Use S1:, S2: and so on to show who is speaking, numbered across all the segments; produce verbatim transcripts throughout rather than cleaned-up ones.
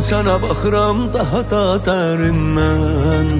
S1: sənə baxıram daha da dərindən.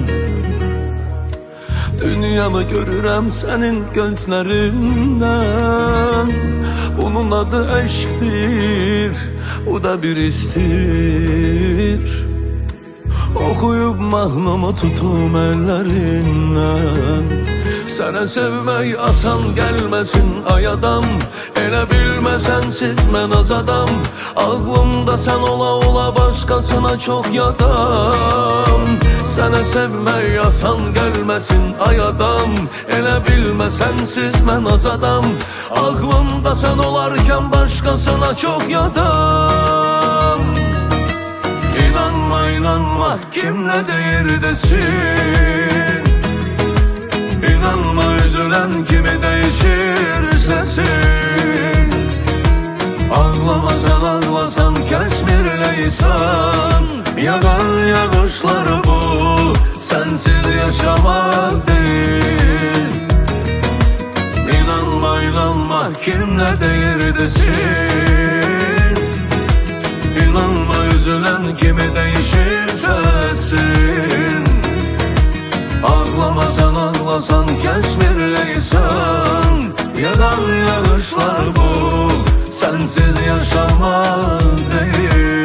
S1: Dünyamı görürəm sənin gözlərindən. Bunun adı eşkdir, o da bir istir. Oxuyub mahnımı tutum əllərindən. Sənə sevmək asan gəlməsin ay adam, elə bilmə sənsiz mən az adam. Ağlımda sən ola ola başqasına çox yadam. Sənə sevmək asan gəlməsin ay adam, elə bilmə sənsiz mən az adam. Ağlımda sən olarkən başqasına çox yadam. İnanma, inanma, kim nə deyir desin. İnanma, üzülən kimi dəyişir səsin. Ağlamasan, ağlasan, kəsmir leysan. Yağan yağışları bu, sənsiz yaşamaq deyil. İnanma, inanma, kim nə deyir desin. İnanma, üzülən kimi dəyişir səsin. Ağlamasan, ağlasan, kəsmir leysan. Yağan yağışlar bu, sənsiz yaşamaq deyil.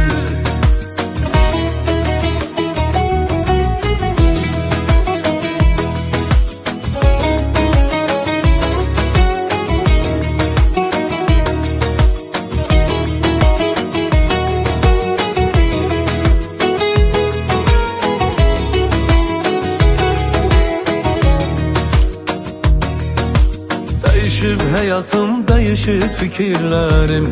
S1: Dəyişib həyatım, dəyişib fikirlərim.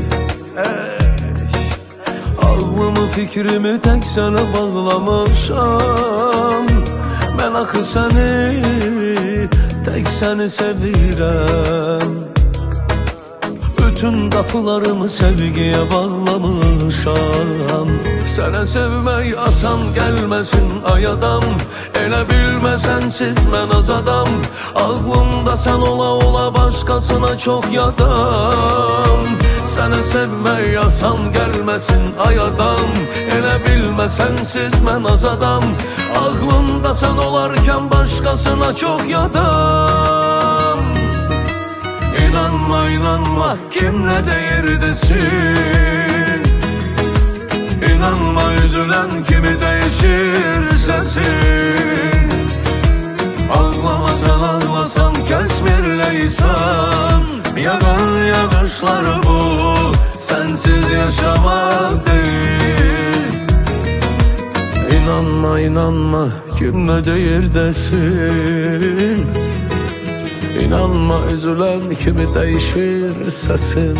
S1: Ağlımı, fikrimi tək sənə bağlamışam. Mən axı səni, tək səni sevirəm. Bütün qapılarımı sevgiyə bağlamışam. Sənə sevmək asan gəlməsin ay adam, elə bilmə sənsiz mən az adam. Ağlımda sən ola ola başqasına çox yadam. Sənə sevmək asan gəlməsin ay adam, elə bilmə sənsiz mən az adam. Ağlımda sən olarkən başqasına çox yadam. İnanma, inanma, kim nə deyir desin. İnanma, üzülən kimi dəyişir səsin. Ağlamasan, ağlasan, kəsmir leysan. Yağan yağışları bu, sənsiz yaşamaq deyil. İnanma, inanma, kim nə deyir desin. İnanma, üzülən kimi dəyişir səsin.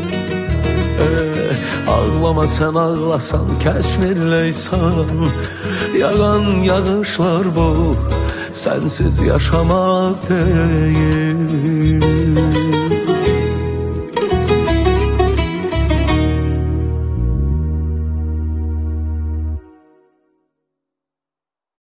S1: Ağlama sən, ağlasan, kəsmir leysan. Yağan yağışlar bu, sənsiz yaşamaq deyil.